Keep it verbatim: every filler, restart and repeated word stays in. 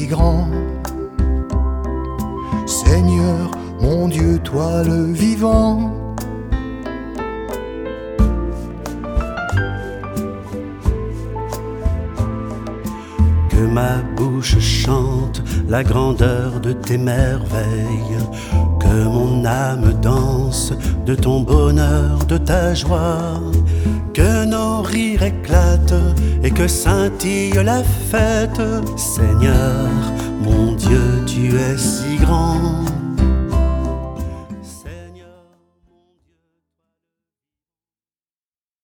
si grand. Seigneur, mon Dieu, toi le vivant. Que ma bouche chante la grandeur de tes merveilles, que mon âme danse de ton bonheur, de ta joie, que nos rires éclatent et que scintille la fête. Seigneur, mon Dieu, tu es si grand.